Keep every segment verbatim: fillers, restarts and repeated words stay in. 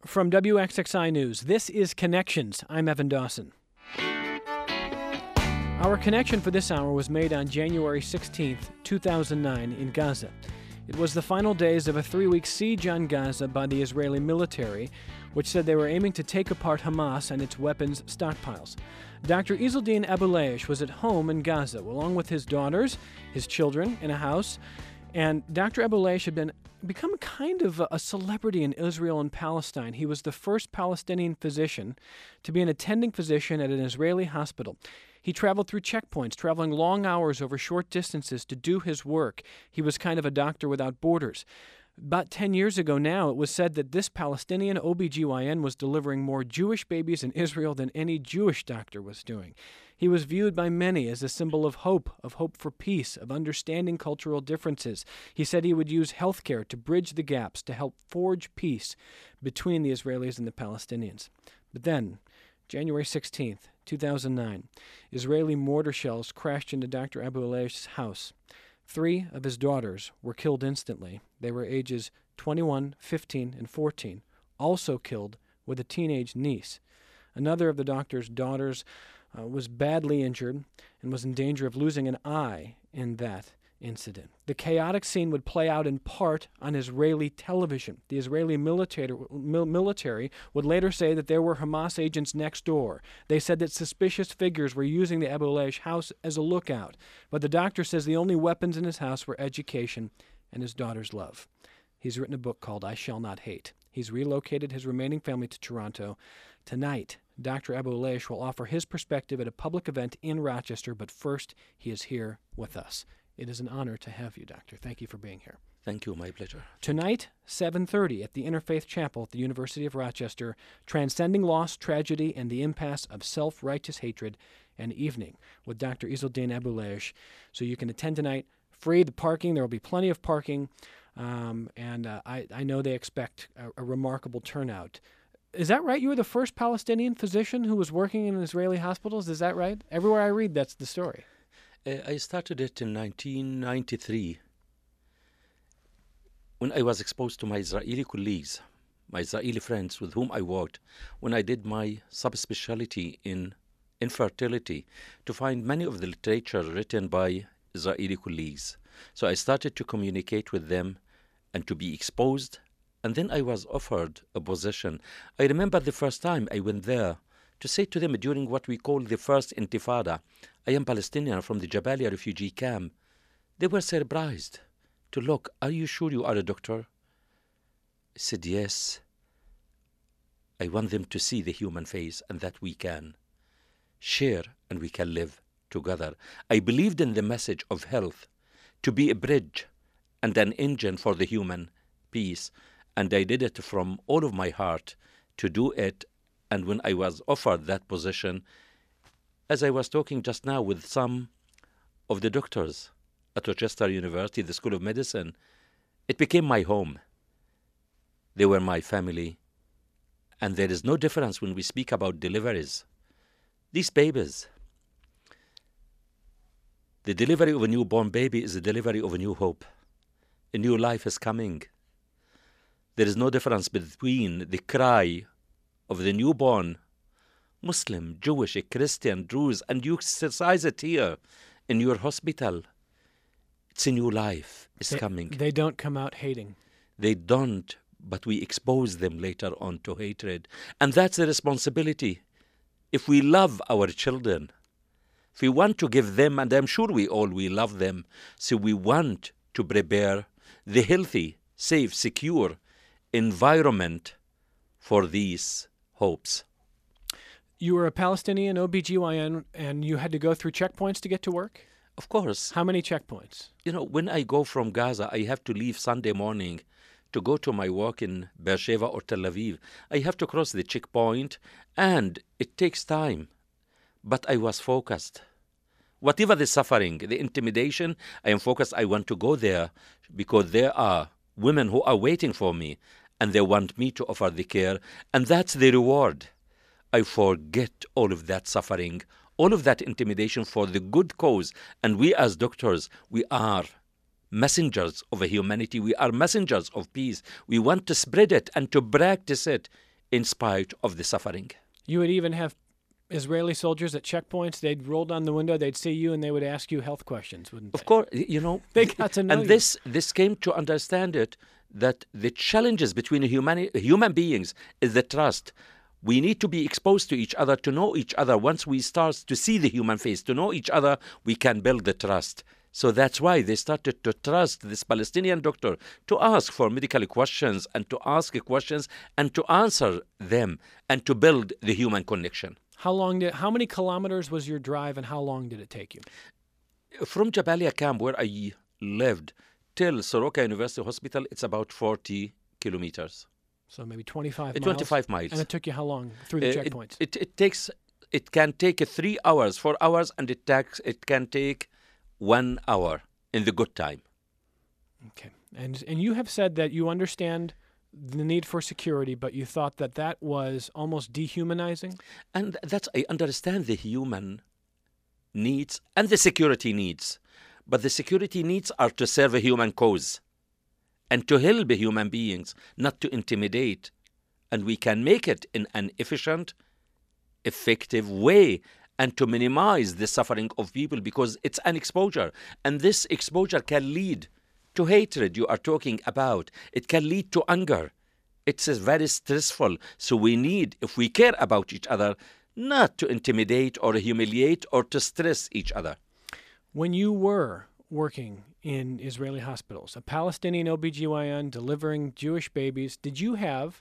From W X X I News, this is Connections. I'm Evan Dawson. Our connection for this hour was made on January sixteenth, two thousand nine, in Gaza. It was the final days of a three-week siege on Gaza by the Israeli military, which said they were aiming to take apart Hamas and its weapons stockpiles. Doctor Izzeldin Abuelaish was at home in Gaza, along with his daughters, his children, in a house, and Doctor Abuelaish had been become kind of a celebrity in Israel and Palestine. He was the first Palestinian physician to be an attending physician at an Israeli hospital. He traveled through checkpoints, traveling long hours over short distances to do his work. He was kind of a doctor without borders. About ten years ago now, it was said that this Palestinian O B G Y N was delivering more Jewish babies in Israel than any Jewish doctor was doing. He was viewed by many as a symbol of hope, of hope for peace, of understanding cultural differences. He said he would use healthcare to bridge the gaps, to help forge peace between the Israelis and the Palestinians. But then, January sixteenth, two thousand nine, Israeli mortar shells crashed into Doctor Abuelaish's house. Three of his daughters were killed instantly. They were ages twenty-one, fifteen, and fourteen, also killed with a teenage niece. Another of the doctor's daughters uh, was badly injured and was in danger of losing an eye in that incident. The chaotic scene would play out in part on Israeli television. The Israeli military, mil- military would later say that there were Hamas agents next door. They said that suspicious figures were using the Abuelaish house as a lookout. But the doctor says the only weapons in his house were education and his daughter's love. He's written a book called I Shall Not Hate. He's relocated his remaining family to Toronto. Tonight, Doctor Abuelaish will offer his perspective at a public event in Rochester, but first, he is here with us. It is an honor to have you, Doctor. Thank you for being here. Thank you, my pleasure. Tonight, seven thirty at the Interfaith Chapel at the University of Rochester, Transcending Loss, Tragedy, and the Impasse of Self-Righteous Hatred, an evening with Doctor Izzeldin Abuelaish. So you can attend tonight, free. The parking, there will be plenty of parking, um, and uh, I, I know they expect a, a remarkable turnout. Is that right? You were the first Palestinian physician who was working in Israeli hospitals? Is that right? Everywhere I read, that's the story. Uh, I started it in nineteen ninety-three when I was exposed to my Israeli colleagues, my Israeli friends with whom I worked, when I did my subspecialty in infertility, to find many of the literature written by Israeli colleagues. So I started to communicate with them and to be exposed, and then I was offered a position. I remember the first time I went there to say to them during what we call the first Intifada, I am Palestinian from the Jabalia refugee camp. They were surprised to look, are you sure you are a doctor? I said, yes. I want them to see the human face and that we can share and we can live together. I believed in the message of health to be a bridge and an engine for the human peace. And I did it from all of my heart to do it. And when I was offered that position, as I was talking just now with some of the doctors at Rochester University, the School of Medicine, it became my home. They were my family. And there is no difference when we speak about deliveries. These babies, the delivery of a newborn baby is the delivery of a new hope. A new life is coming. There is no difference between the cry of the newborn Muslim, Jewish, Christian, Druze, and you exercise it here in your hospital. It's a new life is they, coming. They don't come out hating. They don't, but we expose them later on to hatred. And that's the responsibility. If we love our children, if we want to give them, and I'm sure we all, we love them, so we want to prepare the healthy, safe, secure environment for these hopes. You were a Palestinian O B G Y N and you had to go through checkpoints to get to work? Of course. How many checkpoints? You know, when I go from Gaza, I have to leave Sunday morning to go to my work in Beersheba or Tel Aviv. I have to cross the checkpoint and it takes time. But I was focused. Whatever the suffering, the intimidation, I am focused. I want to go there because there are women who are waiting for me and they want me to offer the care. And that's the reward. I forget all of that suffering, all of that intimidation for the good cause. And we as doctors, we are messengers of a humanity. We are messengers of peace. We want to spread it and to practice it in spite of the suffering. You would even have Israeli soldiers at checkpoints. They'd roll down the window, they'd see you, and they would ask you health questions, wouldn't they? Of course, you know. They got to know and you. this this came to understand it, that the challenges between humani- human beings is the trust. We need to be exposed to each other, to know each other. Once we start to see the human face, to know each other, we can build the trust. So that's why they started to trust this Palestinian doctor to ask for medical questions and to ask questions and to answer them and to build the human connection. How long did? How many kilometers was your drive, and how long did it take you? From Jabalia camp, where I lived, till Soroka University Hospital, it's about forty kilometers. So maybe twenty-five Uh, miles. twenty-five miles. And it took you how long through the Uh, it- checkpoints? It, it takes it can take three hours, four hours, and it takes it can take one hour in the good time. Okay. And and you have said that you understand the need for security, but you thought that that was almost dehumanizing? And that's I understand the human needs and the security needs, but the security needs are to serve a human cause and to help human beings, not to intimidate. And we can make it in an efficient, effective way and to minimize the suffering of people, because it's an exposure. And this exposure can lead to hatred you are talking about. It can lead to anger. It's uh, very stressful. So we need, if we care about each other, not to intimidate or humiliate or to stress each other. When you were working in Israeli hospitals, a Palestinian O B G Y N delivering Jewish babies, did you have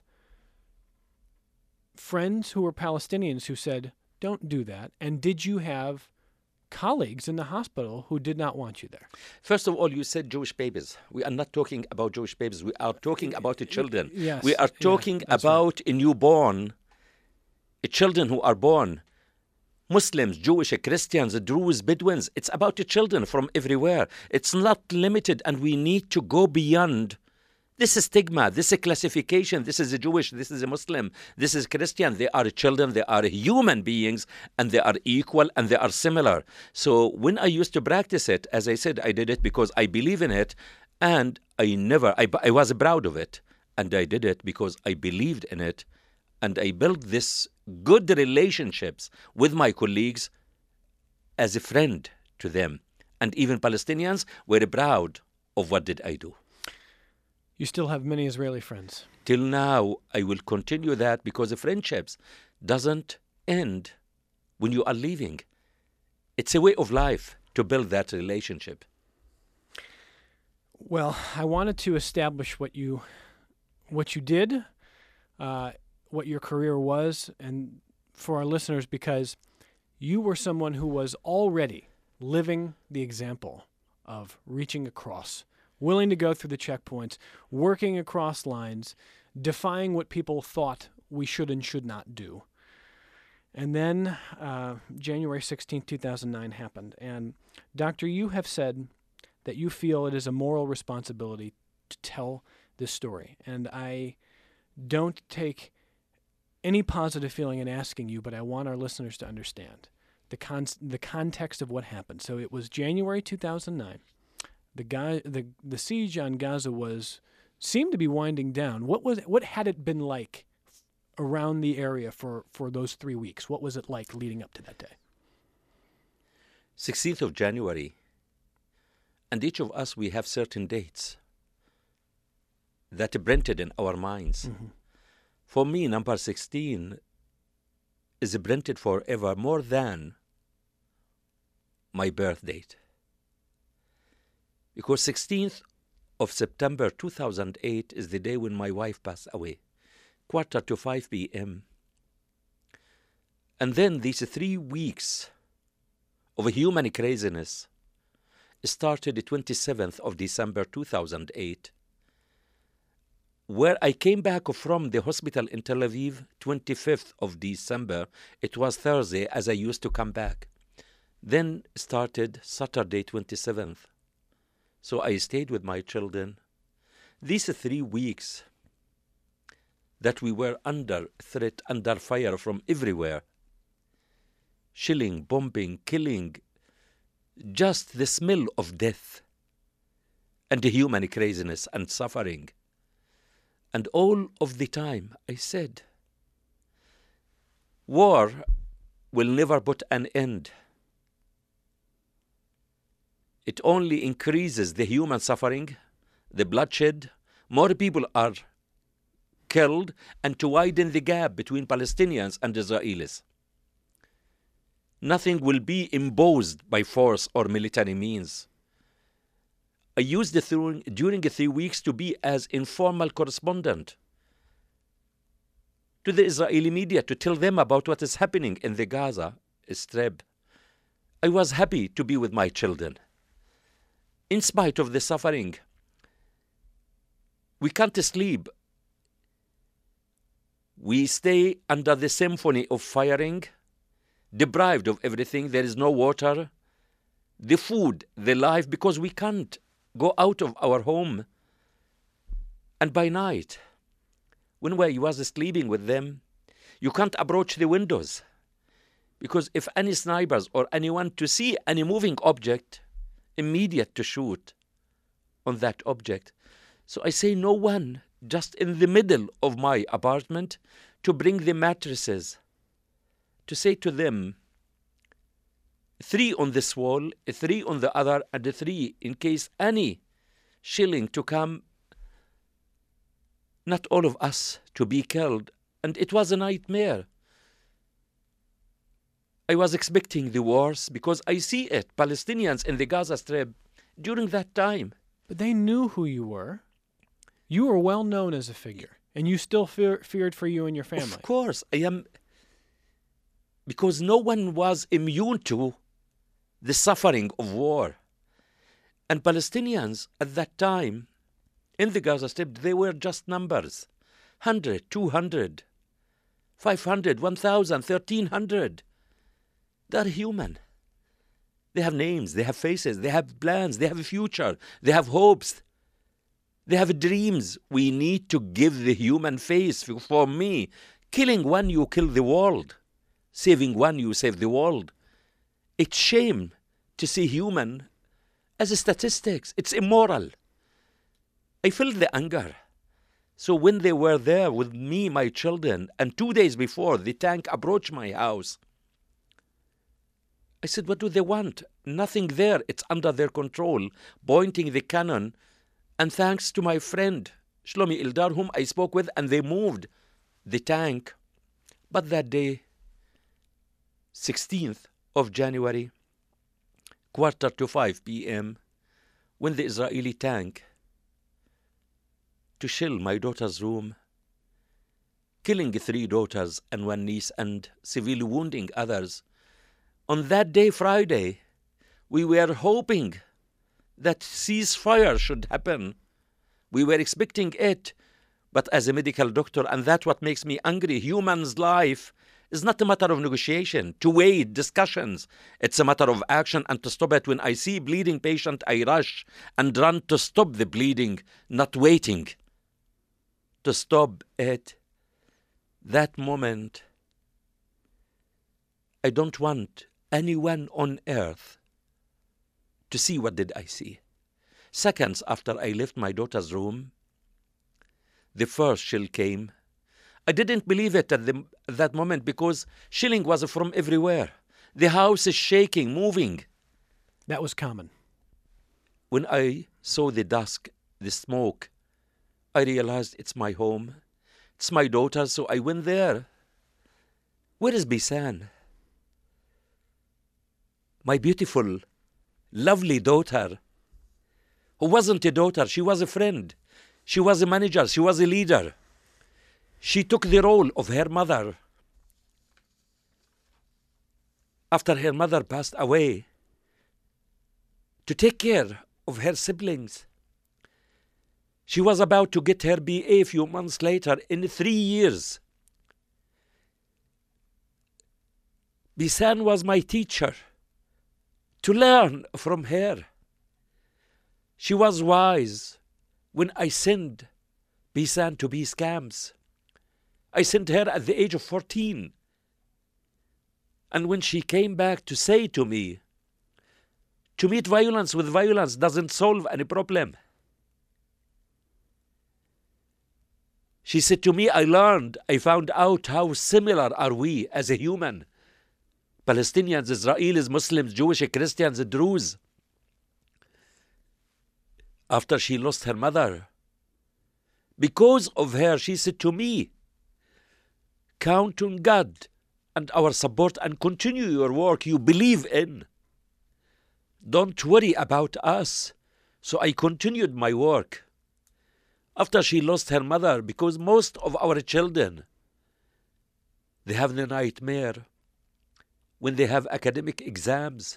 friends who were Palestinians who said, don't do that? And did you have colleagues in the hospital who did not want you there? First of all, you said Jewish babies. We are not talking about Jewish babies. We are talking about the children. Yes, We are yeah, talking that's about a newborn, uh, children who are born. Muslims, Jewish, Christians, Druze, Bedouins. It's about the children from everywhere. It's not limited, and we need to go beyond this stigma, this classification. This is a Jewish, this is a Muslim, this is Christian. They are children, they are human beings, and they are equal and they are similar. So when I used to practice it, as I said, I did it because I believe in it, and I never, I, I was proud of it, and I did it because I believed in it, and I built this good relationships with my colleagues as a friend to them. And even Palestinians were proud of what did I do. You still have many Israeli friends. Till now, I will continue that because the friendships doesn't end when you are leaving. It's a way of life to build that relationship. Well, I wanted to establish what you what you did, uh, what your career was, and for our listeners, because you were someone who was already living the example of reaching across, willing to go through the checkpoints, working across lines, defying what people thought we should and should not do. And then uh, January sixteenth, two thousand nine happened. And Doctor, you have said that you feel it is a moral responsibility to tell this story. And I don't take any positive feeling in asking you, but I want our listeners to understand the con- the context of what happened. So it was January two thousand nine. The guy, the the siege on Gaza was seemed to be winding down. What was what had it been like around the area for, for those three weeks? What was it like leading up to that day? sixteenth of January. And each of us, we have certain dates that are printed in our minds. Mm-hmm. For me, number sixteen is printed forever, more than my birth date. Because sixteenth of September two thousand eight is the day when my wife passed away, quarter to five p.m. And then these three weeks of human craziness started the twenty-seventh of December two thousand eight, where I came back from the hospital in Tel Aviv, twenty-fifth of December. It was Thursday, as I used to come back. Then started Saturday, twenty-seventh. So I stayed with my children. These three weeks that we were under threat, under fire from everywhere, shelling, bombing, killing, just the smell of death and the human craziness and suffering. And all of the time I said, War will never put an end. It only increases the human suffering, the bloodshed. More people are killed, and to widen the gap between Palestinians and Israelis. Nothing will be imposed by force or military means. I used it through, during the three weeks to be as informal correspondent to the Israeli media to tell them about what is happening in the Gaza Strip. I was happy to be with my children. In spite of the suffering, we can't sleep. We stay under the symphony of firing, deprived of everything. There is no water, the food, the life, because we can't go out of our home. And by night, when I was sleeping with them, you can't approach the windows, because if any snipers or anyone to see any moving object, immediate to shoot on that object. So I say no one just in the middle of my apartment to bring the mattresses, to say to them, three on this wall, three on the other, and three in case any shelling to come, not all of us to be killed. And it was a nightmare. I was expecting the worst because I see it, Palestinians in the Gaza Strip during that time. But they knew who you were. You were well known as a figure, and you still fear, feared for you and your family. Of course, I am, because no one was immune to the suffering of war. And Palestinians at that time in the Gaza Strip, they were just numbers. one hundred, two hundred, five hundred, one thousand, thirteen hundred. They're human. They have names, they have faces, they have plans, they have a future, they have hopes, they have dreams. We need to give the human face. For me, killing one, you kill the world. Saving one, you save the world. It's shame to see human as a statistics. It's immoral. I felt the anger. So when they were there with me, my children, and two days before the tank approached my house, I said, what do they want? Nothing there. It's under their control, pointing the cannon. And thanks to my friend, Shlomi Eldar, whom I spoke with, and they moved the tank. But that day, sixteenth of January, quarter to five p.m., when the Israeli tank to shell my daughter's room, killing three daughters and one niece and severely wounding others. On that day, Friday, we were hoping that ceasefire should happen. We were expecting it. But as a medical doctor, and that's what makes me angry, human's life is not a matter of negotiation, to wait, discussions. It's a matter of action and to stop it. When I see bleeding patient, I rush and run to stop the bleeding, not waiting to stop it. That moment, I don't want anyone on earth to see what did I see. Seconds after I left my daughter's room, the first shell came. I didn't believe it at, the, at that moment because shelling was from everywhere. The house is shaking, moving. That was common. When I saw the dusk, the smoke, I realized it's my home. It's my daughter, so I went there. Where is Bisan? My beautiful, lovely daughter, who wasn't a daughter, she was a friend. She was a manager, she was a leader. She took the role of her mother. After her mother passed away, to take care of her siblings. She was about to get her B A a few months later in three years. Bisan was my teacher. To learn from her. She was wise when I sent Bisan to be scams. I sent her at the age of fourteen. And when she came back to say to me, to meet violence with violence doesn't solve any problem. She said to me, I learned, I found out how similar are we as a human. Palestinians, Israelis, Muslims, Jewish, Christians, Druze. After she lost her mother, because of her, she said to me, count on God and our support and continue your work you believe in. Don't worry about us. So I continued my work. After she lost her mother, because most of our children, they have the nightmare when they have academic exams.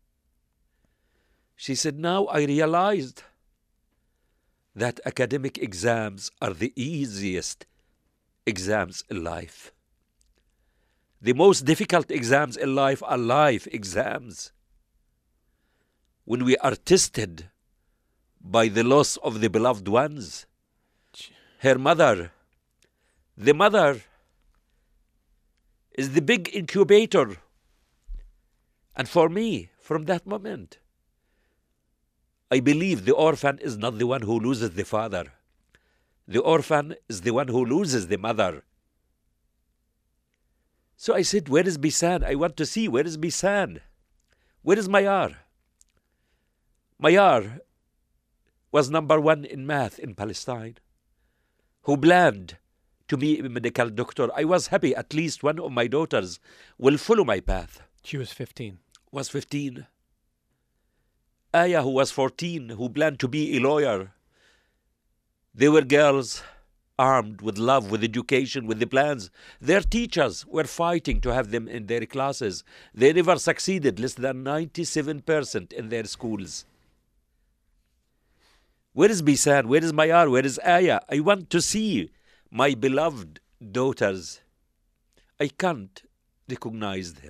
She said, now I realized that academic exams are the easiest exams in life. The most difficult exams in life are life exams. When we are tested by the loss of the beloved ones, her mother, the mother is the big incubator. And for me, from that moment, I believe the orphan is not the one who loses the father. The orphan is the one who loses the mother. So I said, where is Bisan? I want to see, where is Bisan? Where is Mayar? Mayar was number one in math in Palestine, who planned to be a medical doctor. I was happy at least one of my daughters will follow my path. She was fifteen. Was fifteen. Aya, who was fourteen, who planned to be a lawyer. They were girls armed with love, with education, with the plans. Their teachers were fighting to have them in their classes. They never succeeded, less than ninety-seven percent in their schools. Where is Bisan? Where is Mayar? Where is Aya? I want to see my beloved daughters. I can't recognize them.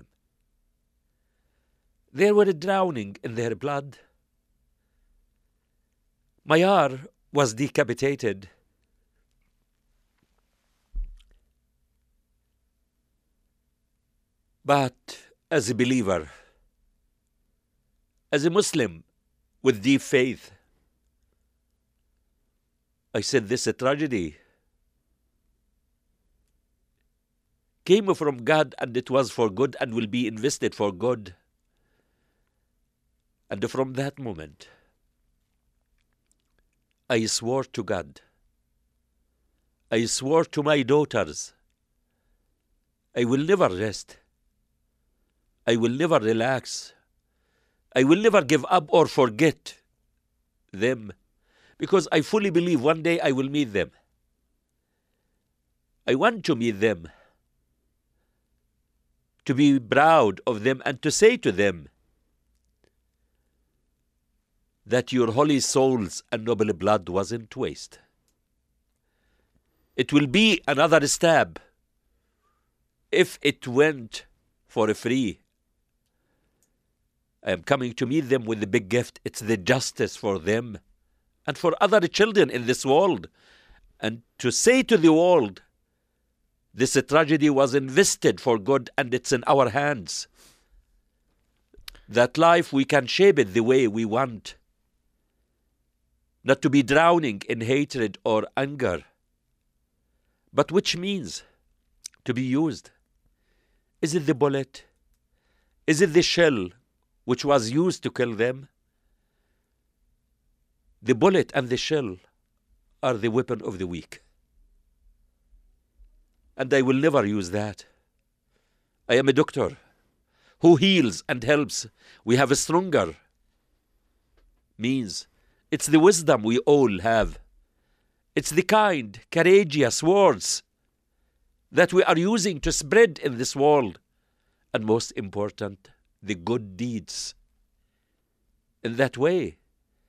They were drowning in their blood. Mayar was decapitated. But as a believer, as a Muslim with deep faith, I said this tragedy came from God, and it was for good and will be invested for good. And from that moment, I swore to God, I swore to my daughters, I will never rest, I will never relax, I will never give up or forget them, because I fully believe one day I will meet them. I want to meet them, to be proud of them and to say to them that your holy souls and noble blood wasn't waste. It will be another stab if it went for free. I am coming to meet them with a big gift. It's the justice for them and for other children in this world. And to say to the world, this tragedy was invested for good and it's in our hands. That life, we can shape it the way we want. Not to be drowning in hatred or anger, but which means to be used. Is it the bullet? Is it the shell which was used to kill them? The bullet and the shell are the weapon of the weak. And I will never use that. I am a doctor who heals and helps. We have a stronger means. It's the wisdom we all have. It's the kind, courageous words that we are using to spread in this world. And most important, the good deeds. In that way,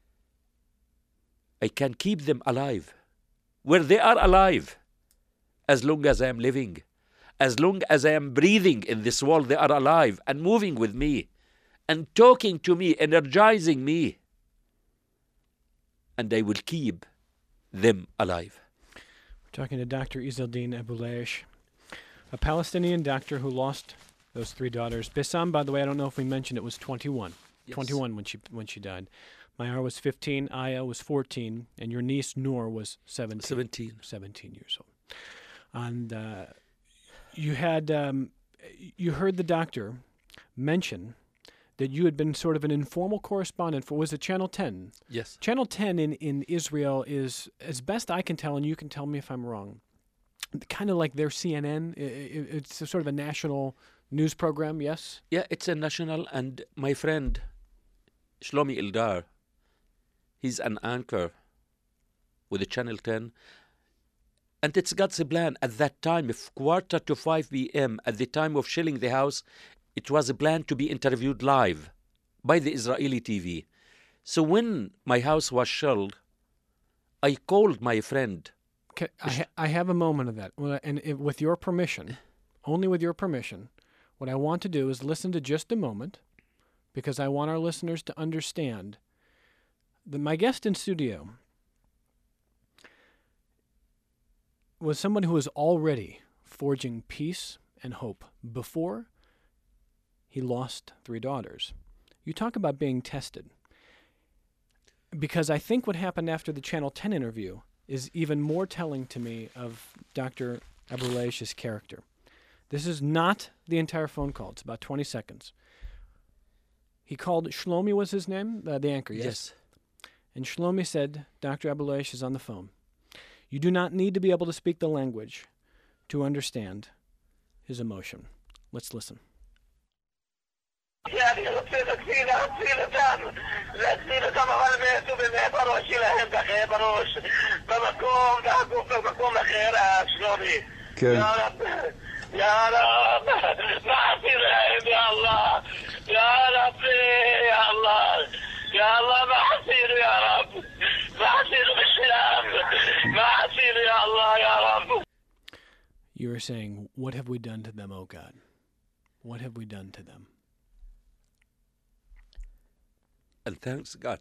I can keep them alive, where they are alive, as long as I am living. As long as I am breathing in this world, they are alive and moving with me and talking to me, energizing me. And I will keep them alive. We're talking to Doctor Izzeldin Abuelaish, a Palestinian doctor who lost those three daughters. Bissam, by the way, I don't know if we mentioned it, was twenty-one. Yes. twenty-one when she when she died. Mayar was fifteen, Aya was fourteen, and your niece Noor was seventeen. seventeen. seventeen years old. And uh, you had, um, you heard the doctor mention that you had been sort of an informal correspondent for, was it Channel ten? Yes. Channel ten in, in Israel is, as best I can tell, and you can tell me if I'm wrong, kind of like their C N N. I- I- It's a sort of a national news program, yes? Yeah, it's a national, and my friend Shlomi Eldar, he's an anchor with the Channel ten, and it's God's plan. At that time, if quarter to five p.m., at the time of shelling the house, it was a plan to be interviewed live by the Israeli T V. So when my house was shelled, I called my friend. Okay, I, ha- I have a moment of that. Well, and if, with your permission, only with your permission, what I want to do is listen to just a moment, because I want our listeners to understand that my guest in studio was someone who was already forging peace and hope before he lost three daughters. You talk about being tested. Because I think what happened after the Channel ten interview is even more telling to me of Doctor Abuelaish' character. This is not the entire phone call. It's about twenty seconds. He called, Shlomi was his name, uh, the anchor, yes? Yes. And Shlomi said, Doctor Abuelaish is on the phone. You do not need to be able to speak the language to understand his emotion. Let's listen. يعني غسيل غسيل غسيل دم غسيل دم أول ما يتوب ما بروش لهم بخير بروش بمكوم دعكم بمكوم خير شلوني يا رب يا رب ما عصير يا الله يا رب يا الله يا الله ما عصير يا رب ما عصير بالسلام ما عصير يا الله يا رب. You were saying, what have we done to them, oh God? What have we done to them? And thanks God.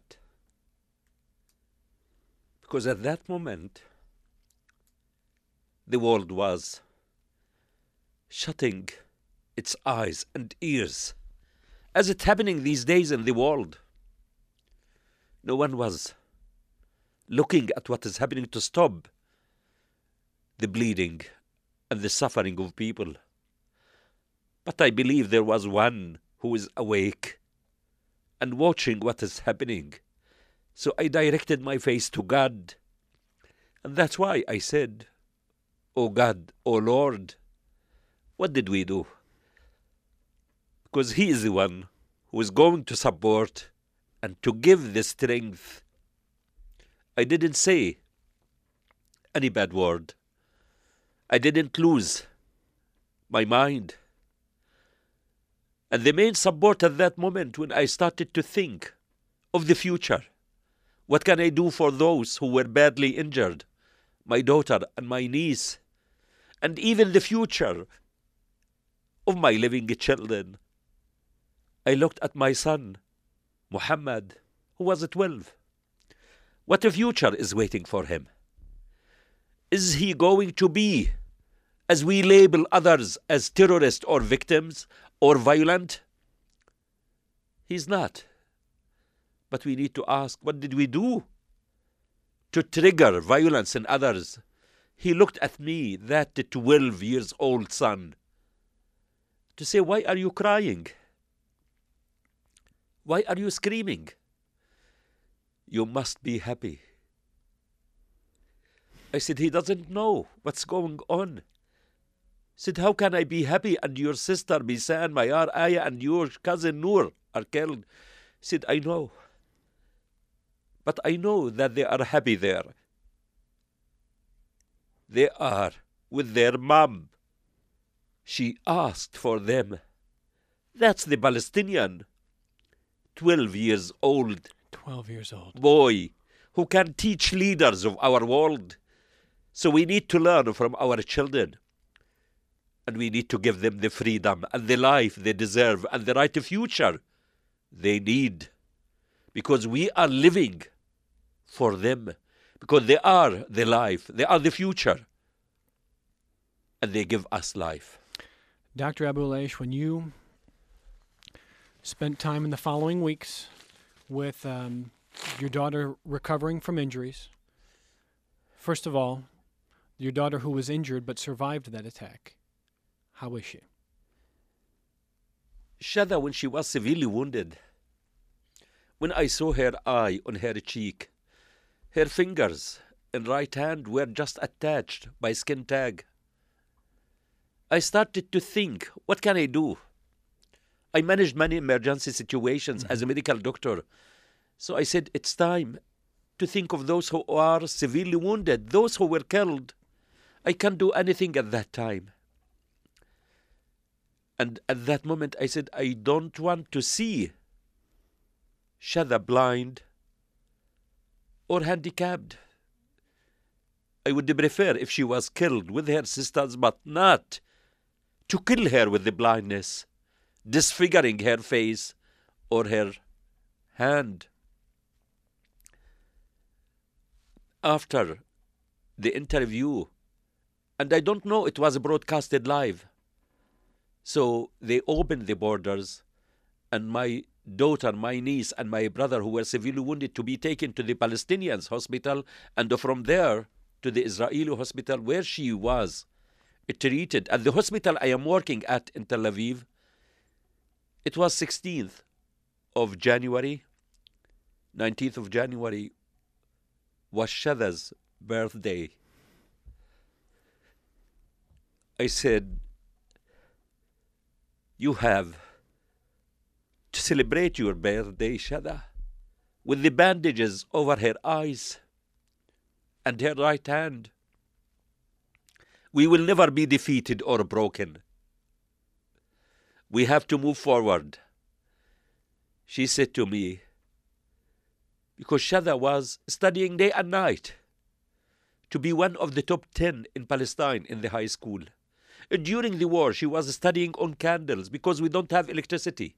Because at that moment, the world was shutting its eyes and ears, as it's happening these days in the world. No one was looking at what is happening to stop the bleeding and the suffering of people. But I believe there was one who is awake and watching what is happening. So I directed my face to God. And that's why I said, Oh God, oh Lord, what did we do? Because He is the one who is going to support and to give the strength. I didn't say any bad word. I didn't lose my mind. And the main support at that moment, when I started to think of the future, what can I do for those who were badly injured, my daughter and my niece, and even the future of my living children. I looked at my son, Muhammad, who was twelve. What a future is waiting for him? Is he going to be, as we label others as terrorists or victims, or violent? He's not. But we need to ask, what did we do to trigger violence in others? He looked at me, that twelve years old son, to say, why are you crying? Why are you screaming? You must be happy. I said, he doesn't know what's going on. Said, how can I be happy and your sister Bisan, Mayar, Aya, and your cousin Noor are killed? Said, I know. But I know that they are happy there. They are with their mom. She asked for them. That's the Palestinian, twelve years old. twelve years old. Boy who can teach leaders of our world. So we need to learn from our children. And we need to give them the freedom and the life they deserve and the right future they need. Because we are living for them. Because they are the life. They are the future. And they give us life. Doctor Abuelaish, when you spent time in the following weeks with um, your daughter recovering from injuries. First of all, your daughter who was injured but survived that attack. How is she? Shada, when she was severely wounded, when I saw her eye on her cheek, her fingers and right hand were just attached by skin tag. I started to think, what can I do? I managed many emergency situations mm-hmm. as a medical doctor. So I said, it's time to think of those who are severely wounded, those who were killed. I can't do anything at that time. And at that moment, I said, I don't want to see Shada blind or handicapped. I would prefer if she was killed with her sisters, but not to kill her with the blindness, disfiguring her face or her hand. After the interview, and I don't know, it was broadcasted live. So they opened the borders, and my daughter, my niece, and my brother, who were severely wounded, to be taken to the Palestinian hospital, and from there to the Israeli hospital where she was treated. At the hospital I am working at in Tel Aviv, it was sixteenth of January, nineteenth of January was Shada's birthday. I said, you have to celebrate your birthday, Shada, with the bandages over her eyes and her right hand. We will never be defeated or broken. We have to move forward. She said to me, because Shada was studying day and night to be one of the top ten in Palestine in the high school. During the war, she was studying on candles because we don't have electricity.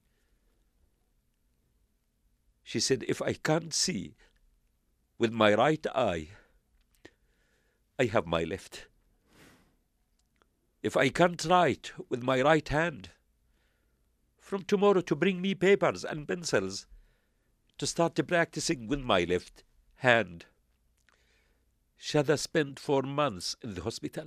She said, if I can't see with my right eye, I have my left. If I can't write with my right hand, from tomorrow to bring me papers and pencils to start practicing with my left hand. Shada spent four months in the hospital.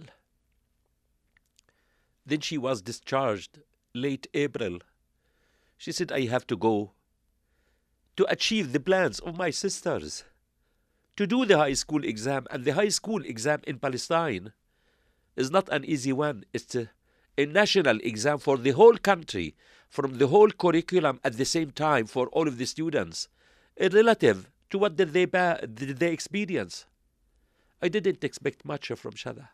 Then she was discharged late April. She said, I have to go to achieve the plans of my sisters, to do the high school exam. And the high school exam in Palestine is not an easy one. It's a, a national exam for the whole country, from the whole curriculum at the same time for all of the students, relative to what did they, did they experience. I didn't expect much from Shada.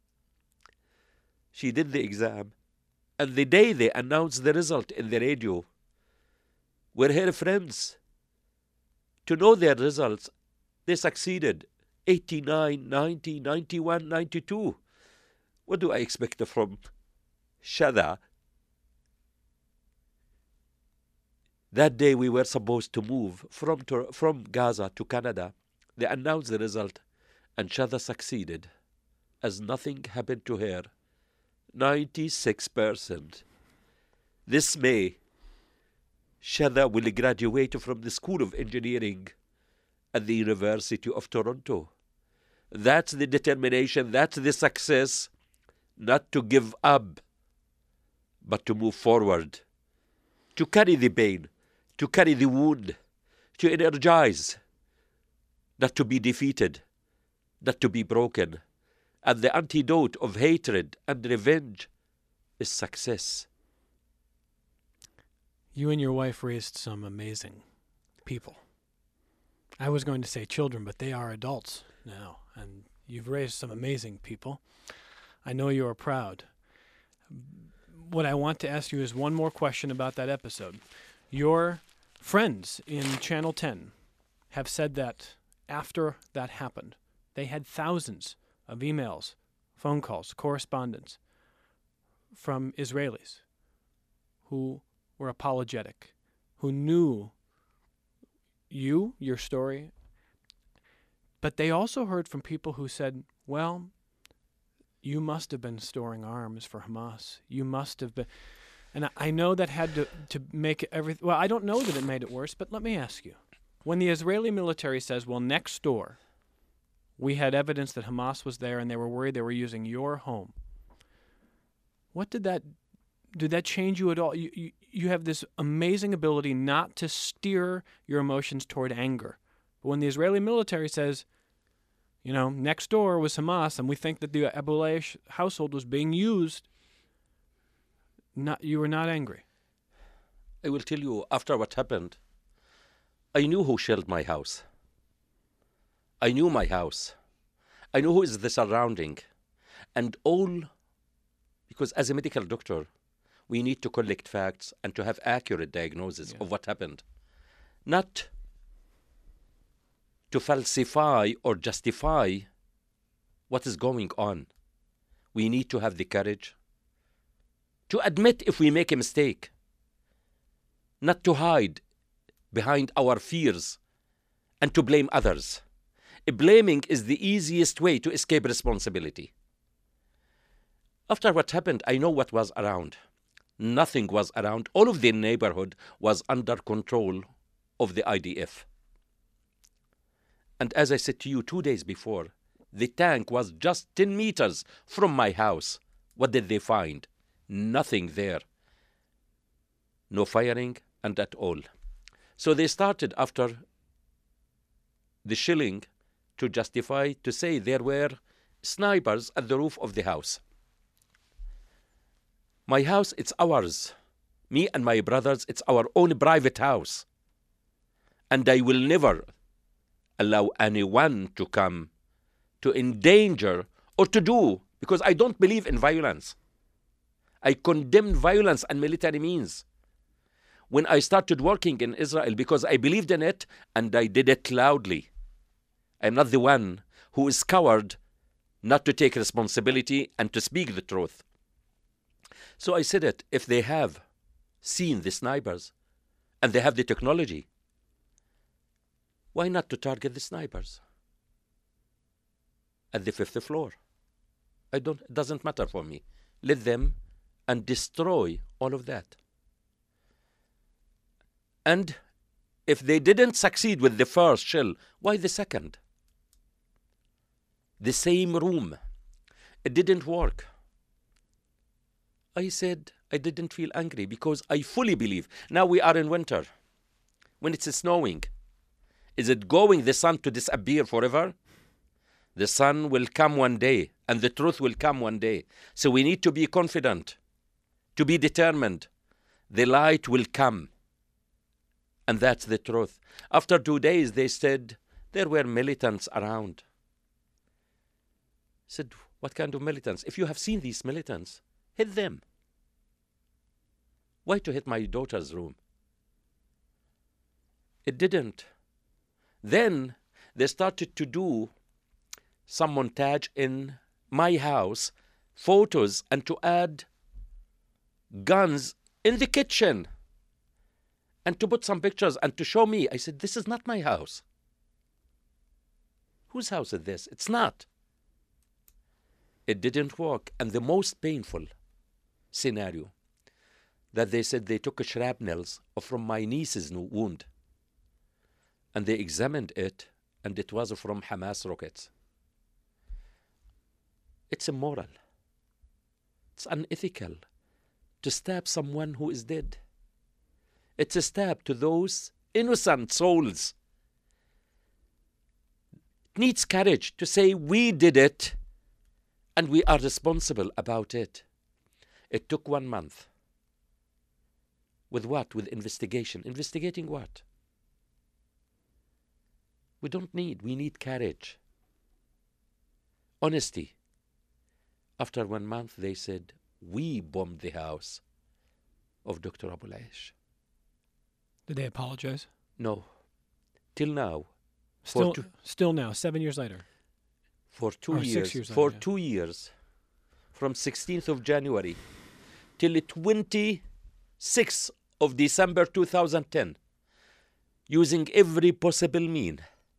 She did the exam, and the day they announced the result in the radio, were her friends. To know their results, they succeeded. eighty-nine, ninety, ninety-one, ninety-two. What do I expect from Shada? That day we were supposed to move from, from Gaza to Canada. They announced the result, and Shada succeeded, as nothing happened to her. ninety-six percent. This May, Shada will graduate from the School of Engineering at the University of Toronto. That's the determination, that's the success, not to give up, but to move forward, to carry the pain, to carry the wound, to energize, not to be defeated, not to be broken. And the antidote of hatred and revenge is success. You and your wife raised some amazing people. I was going to say children, but they are adults now. And you've raised some amazing people. I know you are proud. What I want to ask you is one more question about that episode. Your friends in Channel ten have said that after that happened, they had thousands of emails, phone calls, correspondence from Israelis who were apologetic, who knew you, your story, but they also heard from people who said, well, you must have been storing arms for Hamas. You must have been. And I know that had to, to make everything, well, I don't know that it made it worse, but let me ask you, When the Israeli military says, well, next door, we had evidence that Hamas was there and they were worried they were using your home, what did that, did that change you at all? You, you, you have this amazing ability not to steer your emotions toward anger. But when the Israeli military says, you know, next door was Hamas and we think that the Abulaysh household was being used, not, you were not angry. I will tell you, after what happened, I knew who shelled my house. I knew my house. I knew who is the surrounding. And all, because as a medical doctor, we need to collect facts and to have accurate diagnosis yeah. of what happened. Not to falsify or justify what is going on. We need to have the courage to admit if we make a mistake, not to hide behind our fears and to blame others. Blaming is the easiest way to escape responsibility. After what happened, I know what was around. Nothing was around. All of the neighborhood was under control of the I D F. And as I said to you two days before, the tank was just ten meters from my house. What did they find? Nothing there. No firing and at all. So they started after the shelling to justify, to say there were snipers at the roof of the house. My house, it's ours. Me and my brothers, it's our own private house. And I will never allow anyone to come to endanger or to do, because I don't believe in violence. I condemn violence and military means. When I started working in Israel, because I believed in it and I did it loudly. I'm not the one who is coward not to take responsibility and to speak the truth. So I said it, if they have seen the snipers and they have the technology, why not to target the snipers at the fifth floor? I don't, it doesn't matter for me. Let them and destroy all of that. And if they didn't succeed with the first shell, why the second? The same room. It didn't work. I said I didn't feel angry because I fully believe. Now we are in winter. When it's snowing, is it going the sun to disappear forever? The sun will come one day and the truth will come one day. So we need to be confident, to be determined. The light will come. And that's the truth. After two days, they said there were militants around. I said, what kind of militants? If you have seen these militants, hit them. Why to hit my daughter's room? It didn't. Then they started to do some montage in my house, photos, and to add guns in the kitchen. And to put some pictures and to show me. I said, this is not my house. Whose house is this? It's not. It didn't work. And the most painful scenario, that they said they took a shrapnels from my niece's wound. And they examined it, and it was from Hamas rockets. It's immoral. It's unethical to stab someone who is dead. It's a stab to those innocent souls. It needs courage to say we did it and we are responsible about it. It took one month. With what? With investigation. Investigating what? We don't need. We need courage. Honesty. After one month, they said, we bombed the house of Doctor Abulaysh. Did they apologize? No. Till now. Still, two, still now, seven years later. For two or years. Six years for later, yeah. two years. From sixteenth of January till the twenty-sixth of December two thousand ten. Using every possible mean.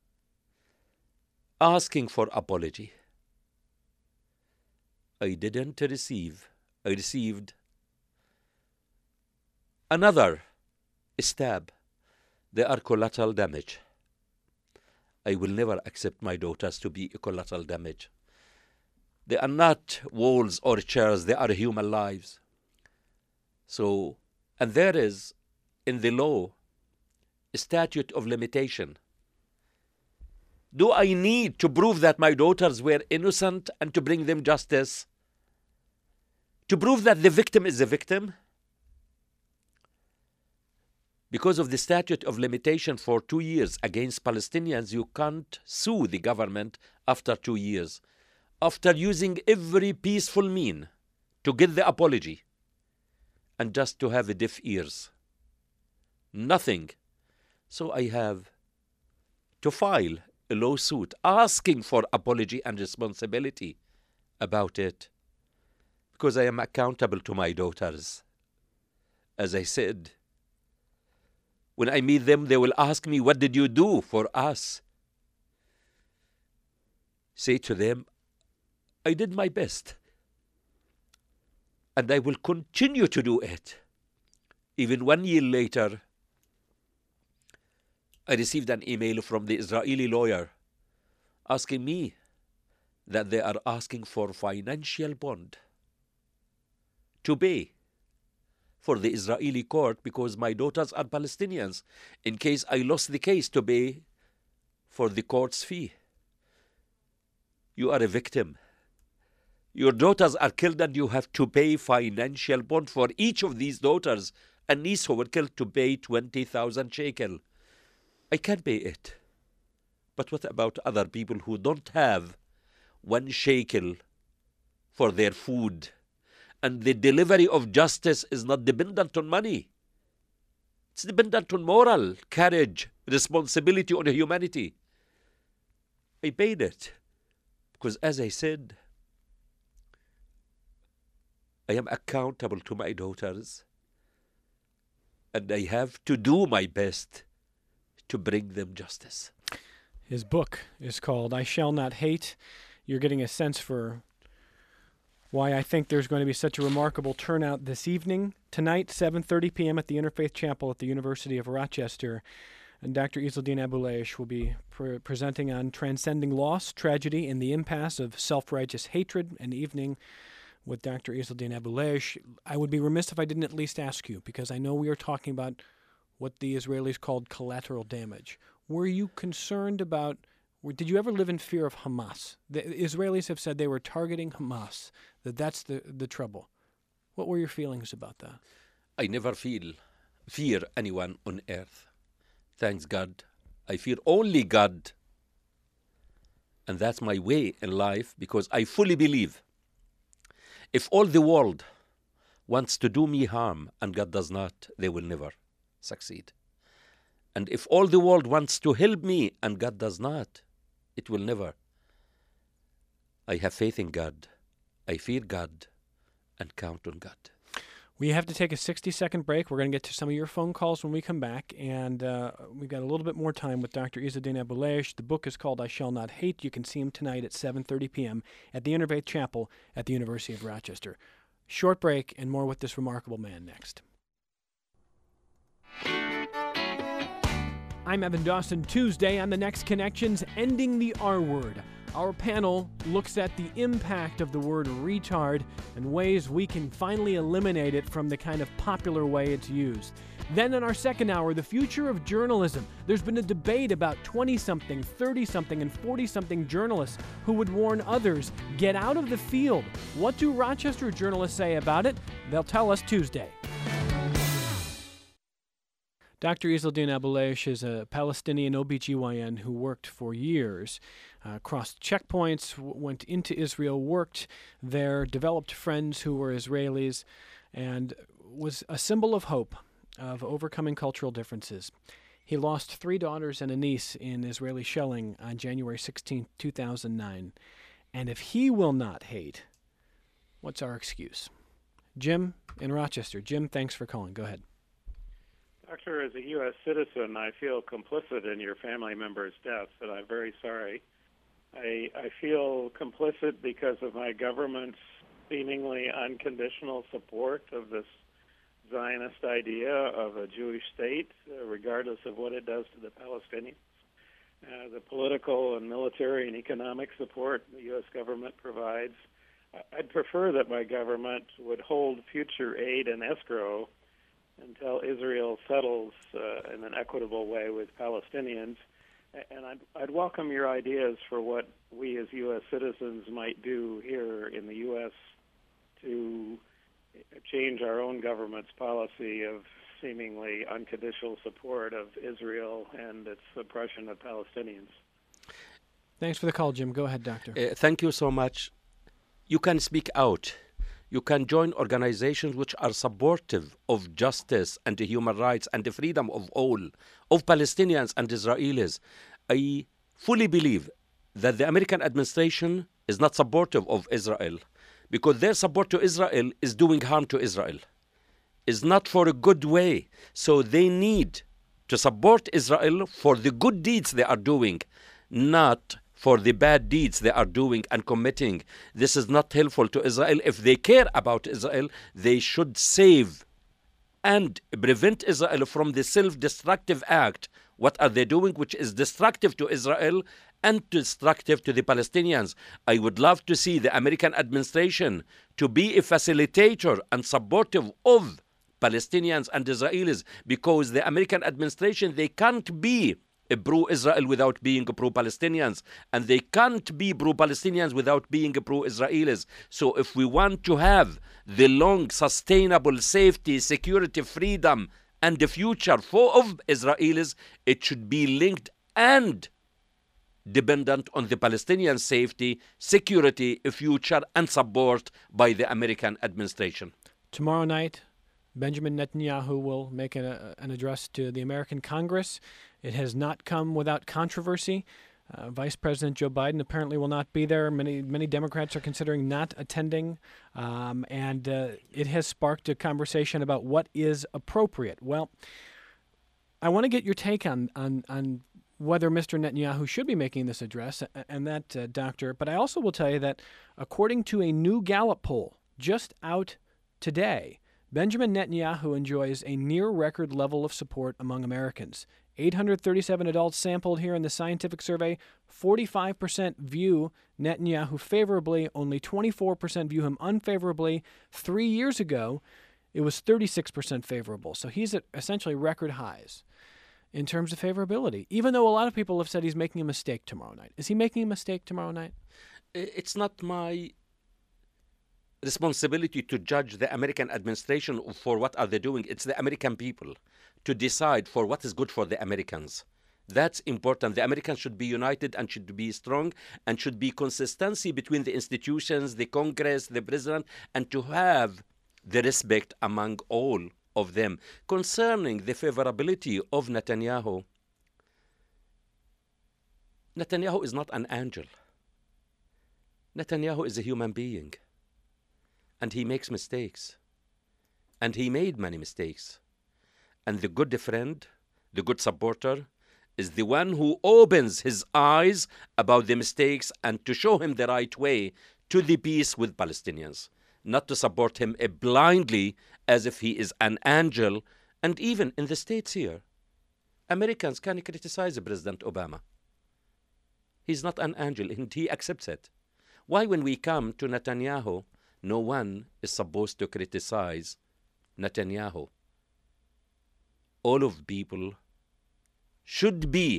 Asking for apology. I didn't receive. I received another stab. They are collateral damage. I will never accept my daughters to be a collateral damage. They are not walls or chairs, they are human lives. So, and there is, in the law, a statute of limitation. Do I need to prove that my daughters were innocent and to bring them justice? To prove that the victim is a victim? Because of the statute of limitation for two years against Palestinians, you can't sue the government after two years. After using every peaceful mean to get the apology and just to have deaf ears. Nothing. So I have to file a lawsuit asking for apology and responsibility about it because I am accountable to my daughters. As I said, when I meet them, they will ask me, what did you do for us? Say to them, I did my best. And I will continue to do it. Even one year later, I received an email from the Israeli lawyer asking me that they are asking for financial bond to pay for the Israeli court because my daughters are Palestinians in case I lost the case to pay for the court's fee. You are a victim. Your daughters are killed and you have to pay financial bond for each of these daughters. A niece who were killed to pay twenty thousand shekel. I can pay it. But what about other people who don't have one shekel for their food? And the delivery of justice is not dependent on money. It's dependent on moral, courage, responsibility, on humanity. I paid it. Because as I said, I am accountable to my daughters. And I have to do my best to bring them justice. His book is called I Shall Not Hate. You're getting a sense for why I think there's going to be such a remarkable turnout this evening. Tonight, seven thirty p.m. at the Interfaith Chapel at the University of Rochester. And Doctor Izzeldin Abuelaish will be pre- presenting on transcending loss, tragedy, and the impasse of self-righteous hatred, an evening with Doctor Izzeldin Abuelaish. I would be remiss if I didn't at least ask you, because I know we are talking about what the Israelis called collateral damage. Were you concerned about, did you ever live in fear of Hamas? The Israelis have said they were targeting Hamas, that that's the, the trouble. What were your feelings about that? I never feel fear anyone on earth. Thanks God. I fear only God. And that's my way in life because I fully believe if all the world wants to do me harm and God does not, they will never succeed. And if all the world wants to help me and God does not, it will never. I have faith in God. I fear God and count on God. We have to take a sixty-second break. We're going to get to some of your phone calls when we come back, and uh, we've got a little bit more time with Doctor Izzeldin Abuelaish. The book is called I Shall Not Hate. You can see him tonight at seven thirty p.m. at the Interfaith Chapel at the University of Rochester. Short break and more with this remarkable man next. I'm Evan Dawson. Tuesday on The Next Connections, Ending the R Word. Our panel looks at the impact of the word retard and ways we can finally eliminate it from the kind of popular way it's used. Then in our second hour, the future of journalism. There's been a debate about twenty-something, thirty-something, and forty-something journalists who would warn others, get out of the field. What do Rochester journalists say about it? They'll tell us Tuesday. Doctor Izzeldin Abuelaish is a Palestinian O B G Y N who worked for years, uh, crossed checkpoints, w- went into Israel, worked there, developed friends who were Israelis, and was a symbol of hope, of overcoming cultural differences. He lost three daughters and a niece in Israeli shelling on January sixteenth, two thousand nine. And if he will not hate, what's our excuse? Jim in Rochester. Jim, thanks for calling. Go ahead. Doctor, as a U S citizen, I feel complicit in your family member's death, and I'm very sorry. I, I feel complicit because of my government's seemingly unconditional support of this Zionist idea of a Jewish state, uh, regardless of what it does to the Palestinians. uh, the political and military and economic support the U S government provides. I'd prefer that my government would hold future aid in escrow until Israel settles uh, in an equitable way with Palestinians. And I'd, I'd welcome your ideas for what we as U S citizens might do here in the U S to change our own government's policy of seemingly unconditional support of Israel and its oppression of Palestinians. Thanks for the call, Jim. Go ahead, Doctor. Uh, thank you so much. You can speak out. You can join organizations which are supportive of justice and the human rights and the freedom of all, of Palestinians and Israelis. I fully believe that the American administration is not supportive of Israel because their support to Israel is doing harm to Israel. It's not for a good way. So they need to support Israel for the good deeds they are doing, not for the bad deeds they are doing and committing. This is not helpful to Israel. If they care about Israel, they should save and prevent Israel from the self-destructive act. What are they doing which is destructive to Israel and destructive to the Palestinians? I would love to see the American administration to be a facilitator and supportive of Palestinians and Israelis, because the American administration, they can't be pro-Israel without being pro-Palestinians, and they can't be pro-Palestinians without being pro-Israelis. So if we want to have the long, sustainable safety, security, freedom, and the future for of Israelis, it should be linked and dependent on the Palestinian safety, security, future, and support by the American administration. Tomorrow night, Benjamin Netanyahu will make a, an address to the American Congress. It has not come without controversy. Uh, Vice President Joe Biden apparently will not be there. Many many Democrats are considering not attending, um, and uh, it has sparked a conversation about what is appropriate. Well, I want to get your take on on on whether Mister Netanyahu should be making this address, and that, uh, Doctor. But I also will tell you that according to a new Gallup poll just out today, Benjamin Netanyahu enjoys a near-record level of support among Americans. eight hundred thirty-seven adults sampled here in the scientific survey. forty-five percent view Netanyahu favorably. Only twenty-four percent view him unfavorably. Three years ago, it was thirty-six percent favorable. So he's at essentially record highs in terms of favorability, even though a lot of people have said he's making a mistake tomorrow night. Is he making a mistake tomorrow night? It's not my responsibility to judge the American administration for what are they doing. It's the American people to decide for what is good for the Americans. That's important. The Americans should be united and should be strong and should be consistency between the institutions, the Congress, the president, and to have the respect among all of them. Concerning the favorability of Netanyahu, Netanyahu is not an angel. Netanyahu is a human being. And he makes mistakes. And he made many mistakes. And the good friend, the good supporter, is the one who opens his eyes about the mistakes and to show him the right way to the peace with Palestinians. Not to support him blindly as if he is an angel. And even in the States here, Americans can criticize President Obama. He's not an angel, and he accepts it. Why, when we come to Netanyahu, no one is supposed to criticize Netanyahu? All of people should be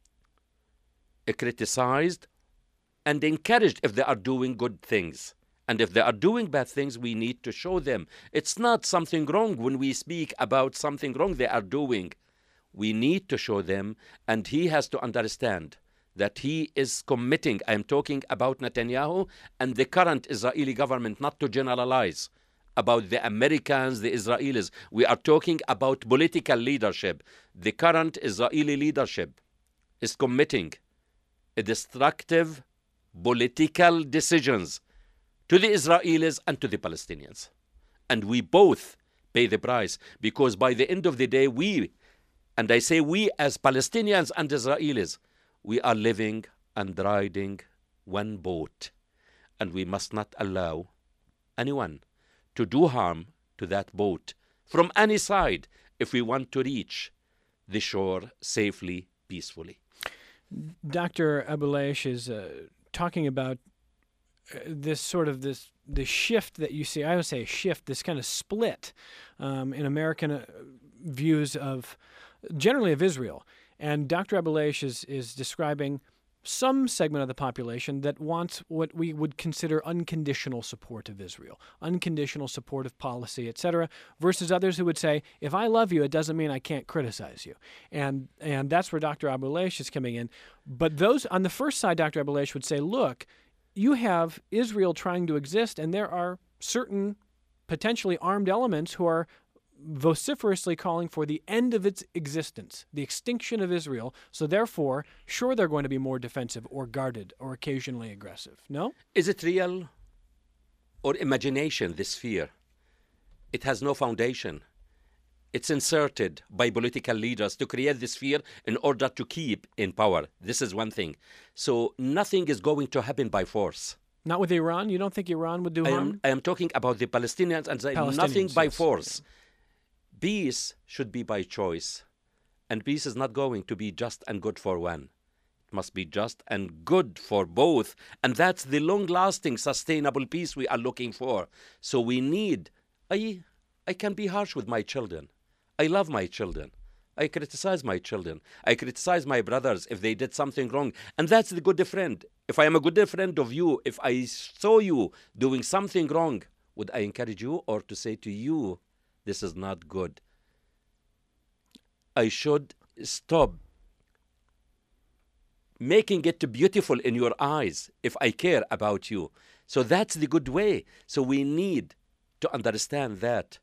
criticized and encouraged if they are doing good things. And if they are doing bad things, we need to show them. It's not something wrong when we speak about something wrong they are doing. We need to show them, and he has to understand that he is committing. I am talking about Netanyahu and the current Israeli government, not to generalize about the Americans, the Israelis. We are talking about political leadership. The current Israeli leadership is committing a destructive political decisions to the Israelis and to the Palestinians. And we both pay the price, because by the end of the day, we, and I say we as Palestinians and Israelis, we are living and riding one boat, and we must not allow anyone to do harm to that boat from any side if we want to reach the shore safely, peacefully. Doctor Abuelaish is uh, talking about uh, this sort of this the shift that you see. I would say a shift, this kind of split um, in American uh, views of generally of Israel. And Doctor Abuelaish is is describing some segment of the population that wants what we would consider unconditional support of Israel, unconditional support of policy, et cetera, versus others who would say, if I love you, it doesn't mean I can't criticize you. And and that's where Doctor Abuelaish is coming in. But those on the first side, Doctor Abuelaish would say, look, you have Israel trying to exist, and there are certain potentially armed elements who are vociferously calling for the end of its existence, the extinction of Israel. So therefore, sure, they're going to be more defensive or guarded or occasionally aggressive. No? Is it real or imagination, this fear? It has no foundation. It's inserted by political leaders to create this fear in order to keep in power. This is one thing. So nothing is going to happen by force. Not with Iran? You don't think Iran would do I harm? am, I am talking about the Palestinians and say Palestinians, nothing by yes. force. Peace should be by choice. And peace is not going to be just and good for one. It must be just and good for both. And that's the long-lasting, sustainable peace we are looking for. So we need... I, I can be harsh with my children. I love my children. I criticize my children. I criticize my brothers if they did something wrong. And that's the good friend. If I am a good friend of you, if I saw you doing something wrong, would I encourage you or to say to you, this is not good? I should stop making it beautiful in your eyes if I care about you. So that's the good way. So we need to understand that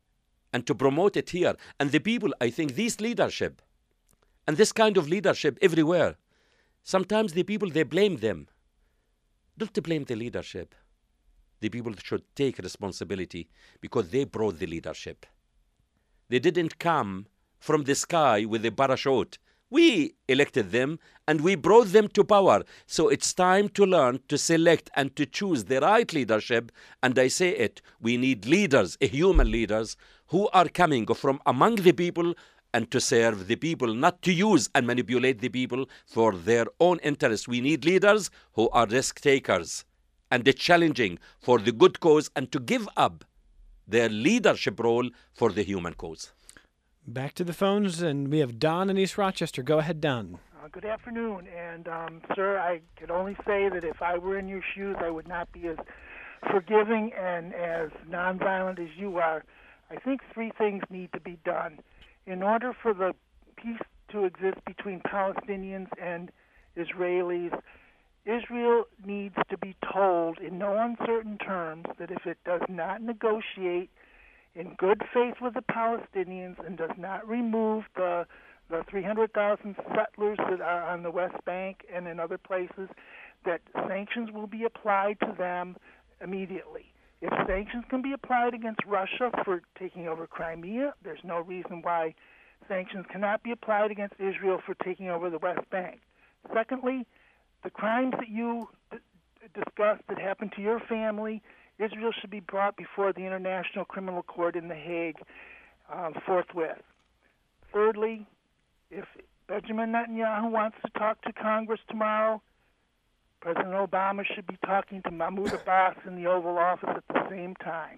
and to promote it here. And the people, I think, this leadership and this kind of leadership everywhere, sometimes the people, they blame them. Don't blame the leadership. The people should take responsibility because they brought the leadership. They didn't come from the sky with a parachute. We elected them and we brought them to power. So it's time to learn to select and to choose the right leadership. And I say it, we need leaders, human leaders, who are coming from among the people and to serve the people, not to use and manipulate the people for their own interests. We need leaders who are risk takers and they're challenging for the good cause and to give up their leadership role for the human cause. Back to the phones, and we have Don in East Rochester. Go ahead, Don. Uh, good afternoon. And, um, sir, I could only say that if I were in your shoes, I would not be as forgiving and as nonviolent as you are. I think three things need to be done. In order for the peace to exist between Palestinians and Israelis, Israel needs to be told in no uncertain terms that if it does not negotiate in good faith with the Palestinians and does not remove the the three hundred thousand settlers that are on the West Bank and in other places, that sanctions will be applied to them immediately. If sanctions can be applied against Russia for taking over Crimea, there's no reason why sanctions cannot be applied against Israel for taking over the West Bank. Secondly, the crimes that you d- discussed that happened to your family, Israel should be brought before the International Criminal Court in The Hague um, forthwith. Thirdly, if Benjamin Netanyahu wants to talk to Congress tomorrow, President Obama should be talking to Mahmoud Abbas in the Oval Office at the same time.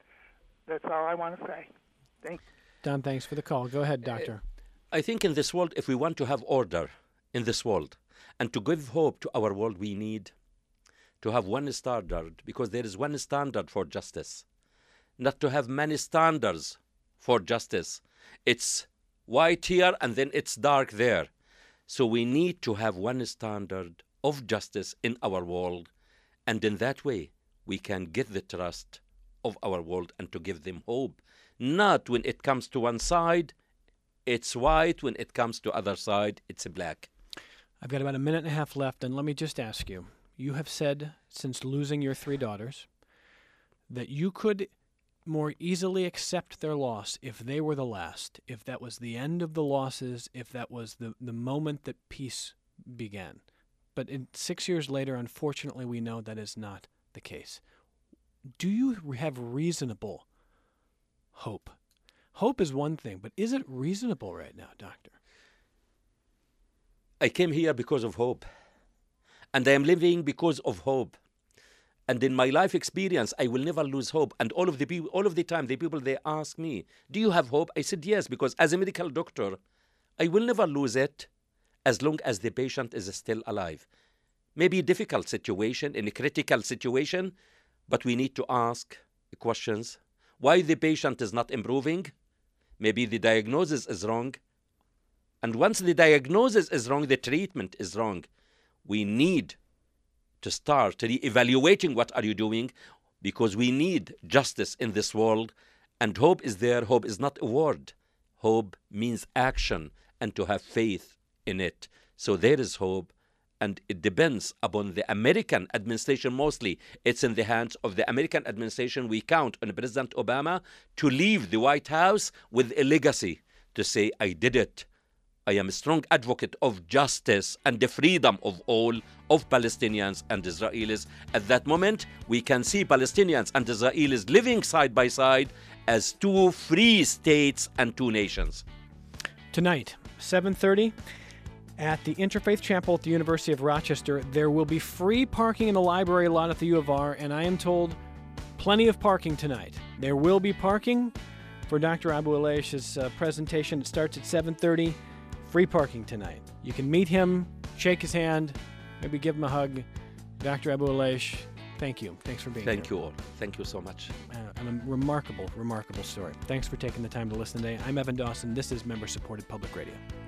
That's all I want to say. Thanks. Don, thanks for the call. Go ahead, Doctor. I think in this world, if we want to have order in this world and to give hope to our world, we need to have one standard, because there is one standard for justice, not to have many standards for justice. It's white here and then it's dark there. So we need to have one standard of justice in our world, and in that way we can get the trust of our world and to give them hope. Not when it comes to one side, it's white. When it comes to other side, it's black. I've got about a minute and a half left, and let me just ask you. You have said, since losing your three daughters, that you could more easily accept their loss if they were the last, if that was the end of the losses, if that was the, the moment that peace began. But in, six years later, unfortunately, we know that is not the case. Do you have reasonable hope? Hope is one thing, but is it reasonable right now, Doctor? I came here because of hope. And I am living because of hope. And in my life experience, I will never lose hope. And all of the people, all of the time, the people, they ask me, do you have hope? I said, yes, because as a medical doctor, I will never lose it as long as the patient is still alive. Maybe a difficult situation, in a critical situation, but we need to ask questions. Why the patient is not improving? Maybe the diagnosis is wrong. And once the diagnosis is wrong, the treatment is wrong. We need to start re-evaluating what are you doing, because we need justice in this world. And hope is there. Hope is not a word. Hope means action and to have faith in it. So there is hope. And it depends upon the American administration mostly. It's in the hands of the American administration. We count on President Obama to leave the White House with a legacy to say, I did it. I am a strong advocate of justice and the freedom of all, of Palestinians and Israelis. At that moment, we can see Palestinians and Israelis living side by side as two free states and two nations. Tonight, seven thirty, at the Interfaith Chapel at the University of Rochester, there will be free parking in the library lot at the U of R, and I am told plenty of parking tonight. There will be parking for Doctor Abu Alaish's uh, presentation. It starts at seven thirty. Free parking tonight. You can meet him, shake his hand, maybe give him a hug. Doctor Abu Alaish, thank you. Thanks for being Thank here. you all. Thank you so much. Uh, and a remarkable, remarkable story. Thanks for taking the time to listen today. I'm Evan Dawson. This is member-supported Public Radio.